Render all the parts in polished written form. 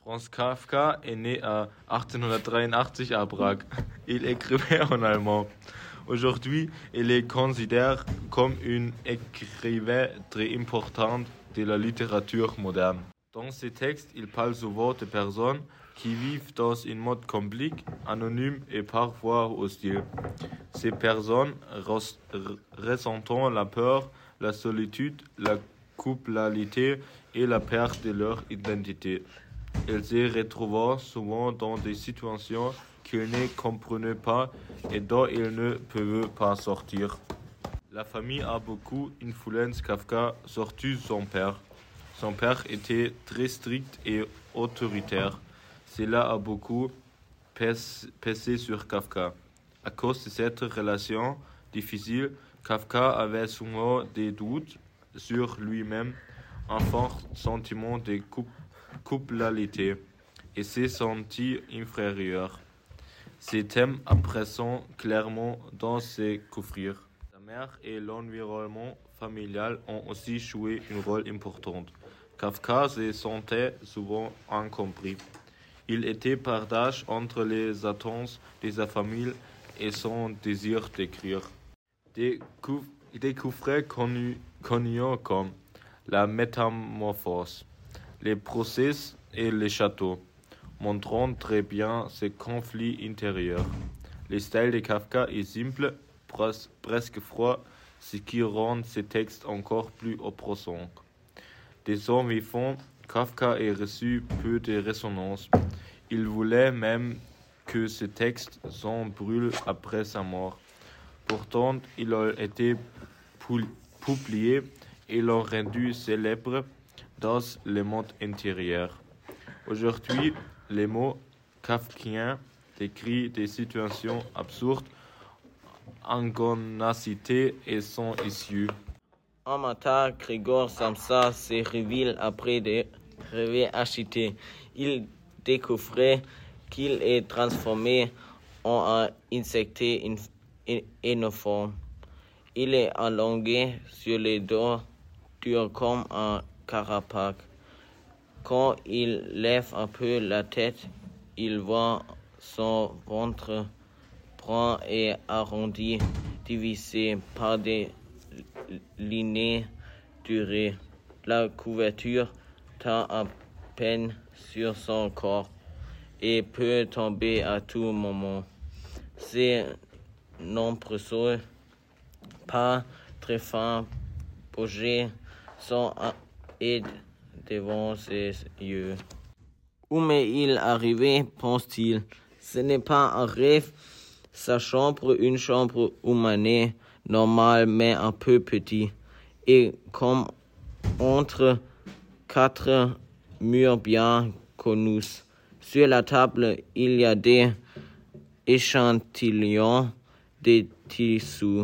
Franz Kafka est né à 1883 à Prague. Il écrivait en allemand. Aujourd'hui, il est considéré comme un écrivain très important de la littérature moderne. Dans ses textes, il parle souvent de personnes qui vivent dans un monde compliqué, anonyme et parfois hostile. Ces personnes ressentant la peur, la solitude, la culpabilité et la perte de leur identité. Ils se retrouvent souvent dans des situations qu'ils ne comprenaient pas et dont ils ne peuvent pas sortir. La famille a beaucoup influencé Kafka, surtout son père. Son père était très strict et autoritaire. Cela a beaucoup pesé sur Kafka. À cause de cette relation difficile, Kafka avait souvent des doutes sur lui-même, un fort sentiment de culpabilité et s'est senti inférieur. Ces thèmes apparaissent clairement dans ses couvrures. Sa mère et l'environnement familial ont aussi joué un rôle important. Kafka se sentait souvent incompris. Il était partagé entre les attentes de sa famille et son désir d'écrire. Des couvrures connus comme La Métamorphose, Les procès et les châteaux montrant très bien ces conflits intérieurs. Le style de Kafka est simple, presque froid, ce qui rend ses textes encore plus oppressants. De son vivant, Kafka a reçu peu de résonance. Il voulait même que ses textes s'en brûlent après sa mort. Pourtant, ils ont été publiés et l'ont rendu célèbre dans le monde intérieur. Aujourd'hui, les mots kafkiens décrivent des situations absurdes, angoissées et sans issue. Un matin, Grigor Samsa se révèle après des rêves agités. Il découvre qu'il est transformé en un insecte énorme. Il est allongé sur le dos, dur comme un carapace. Quand il lève un peu la tête, il voit son ventre brun et arrondi, divisé par des lignées durées. La couverture tend à peine sur son corps et peut tomber à tout moment. Ses nombreux pas très fins bougés sont aides devant ses yeux. Où m'est-il arrivé, pense-t-il? Ce n'est pas un rêve. Sa chambre, une chambre humaine, normale mais un peu petite, et comme entre quatre murs bien connus. Sur la table, il y a des échantillons de tissus.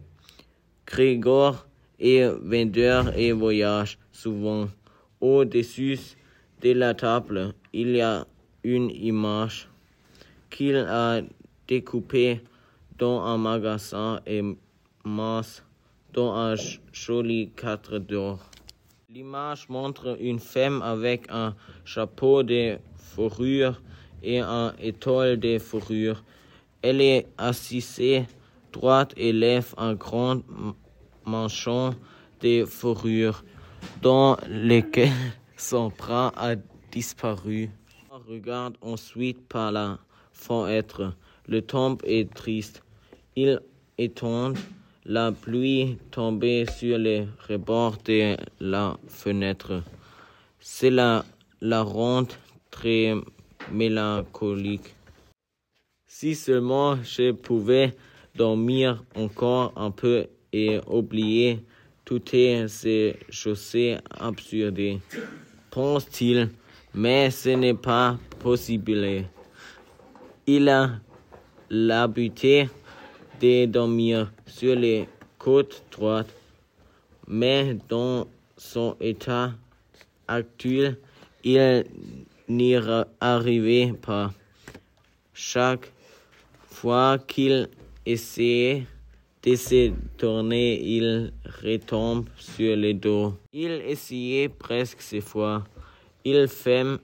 Grigor est vendeur et voyage souvent. Au-dessus de la table, il y a une image qu'il a découpée dans un magasin immense, dans un joli cadre d'or. L'image montre une femme avec un chapeau de fourrure et un étole de fourrure. Elle est assise droite et lève un grand manchon de fourrure dans lequel son bras a disparu. On regarde ensuite par la fenêtre. Le temps est triste. Il étend la pluie tombée sur les rebords de la fenêtre. Cela la rend très mélancolique. Si seulement je pouvais dormir encore un peu et oublier toutes ces choses absurdes, pense-t-il, mais ce n'est pas possible. Il a l'habitude de dormir sur les côtes droites, mais dans son état actuel, il n'y arrivait pas. Chaque fois qu'il essaie de se tourner, il retombe sur le dos. Il essayait presque ces fois. Il ferme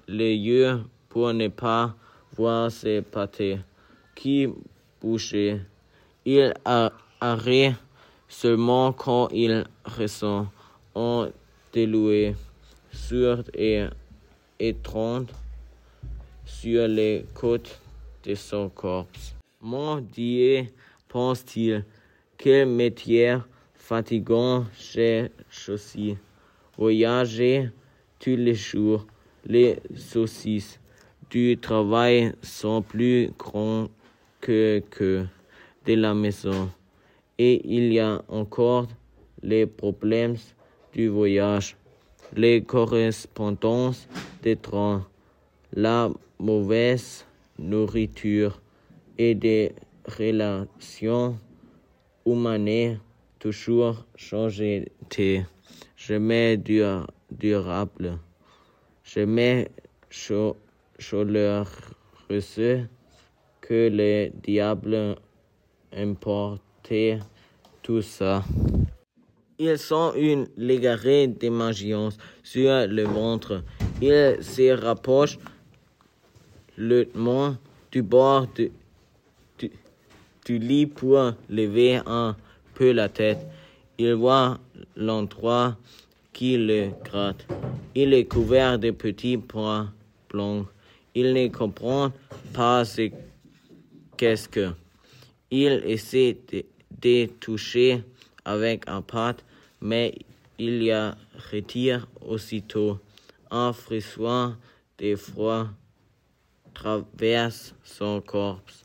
les yeux pour ne pas voir ses pâtés qui bougeaient. Il arrête seulement quand il ressent un déloué sourd et étrange sur les côtes de son corps. Mon Dieu, pense-t-il, quel métier fatigant j'ai choisi. Voyager tous les jours, les saucisses du travail sont plus grands que de la maison. Et il y a encore les problèmes du voyage, les correspondances des trains, la mauvaise nourriture et des relations humaines toujours changées, jamais durables, jamais chaleureuses que le diable importait tout ça. Ils sont une légarée d'imagination sur le ventre. Ils se rapprochent lentement du bord du lit pour lever un peu la tête. Il voit l'endroit qui le gratte. Il est couvert de petits points blancs. Il ne comprend pas ce qu'est-ce que. Il essaie de toucher avec un patte, mais il y retire aussitôt. Un frisson de froid traverse son corps.